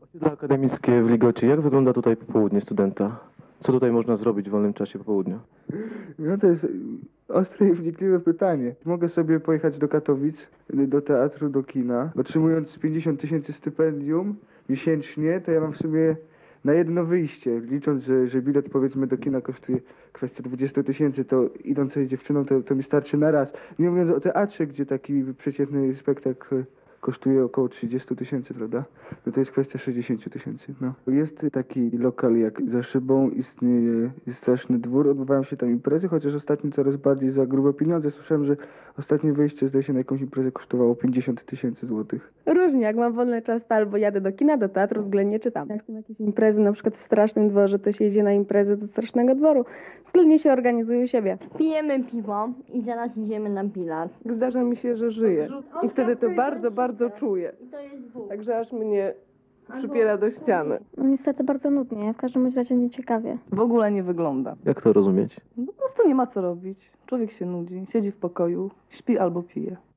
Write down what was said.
Osiedle akademickie w Ligocie. Jak wygląda tutaj popołudnie studenta? Co tutaj można zrobić w wolnym czasie popołudnia? No to jest ostre i wnikliwe pytanie. Mogę sobie pojechać do Katowic, do teatru, do kina. Otrzymując 50 000 stypendium miesięcznie, to ja mam w sumie na jedno wyjście. Licząc, że bilet powiedzmy do kina kosztuje kwestię 20 000, to idąc sobie z dziewczyną, to mi starczy na raz. Nie mówiąc o teatrze, gdzie taki przeciętny spektakl kosztuje około 30 000, prawda? No to jest kwestia 60 000. No. Jest taki lokal jak za szybą, istnieje, jest straszny dwór, odbywają się tam imprezy, chociaż ostatnio coraz bardziej za grube pieniądze. Słyszałem, że ostatnie wyjście, zdaje się, na jakąś imprezę kosztowało 50 000 złotych. Różnie, jak mam wolny czas, to albo jadę do kina, do teatru, względnie czytam. Jak są jakieś imprezy, na przykład w Strasznym Dworze, to się jedzie na imprezę do Strasznego Dworu. Względnie się organizuje u siebie. Pijemy piwo i zaraz idziemy na bilar. Zdarza mi się, że żyję. I wtedy to bardzo, bardzo czuję. I to jest Bóg. Także aż mnie przypiera do ściany. No niestety bardzo nudnie, w każdym bądź razie nieciekawie. W ogóle nie wygląda. Jak to rozumieć? Po prostu nie ma co robić. Człowiek się nudzi, siedzi w pokoju, śpi albo pije.